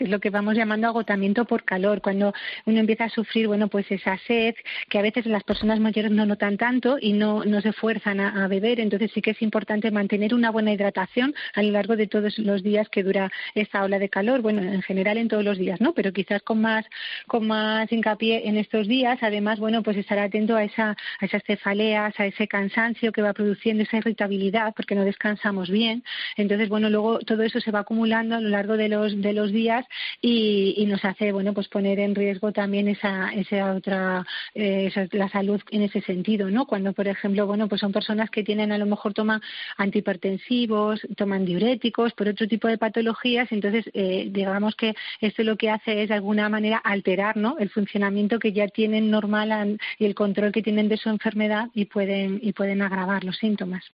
Es lo que vamos llamando agotamiento por calor, cuando uno empieza a sufrir, bueno, pues esa sed, que a veces las personas mayores no notan tanto y no se fuerzan a beber. Entonces sí que es importante mantener una buena hidratación a lo largo de todos los días que dura esta ola de calor. Bueno, en general en todos los días, ¿no? Pero quizás con más hincapié en estos días. Además, bueno, pues estar atento a esas cefaleas, a ese cansancio que va produciendo, esa irritabilidad, porque no descansamos bien. Entonces, bueno, luego todo eso se va acumulando a lo largo de los días y nos hace, bueno, pues poner en riesgo también esa otra, la salud en ese sentido, ¿no? Cuando, por ejemplo, bueno, pues son personas que tienen, a lo mejor toman antihipertensivos, toman diuréticos por otro tipo de patologías, entonces digamos que esto lo que hace es de alguna manera alterar, ¿no?, el funcionamiento que ya tienen normal y el control que tienen de su enfermedad y pueden agravar los síntomas.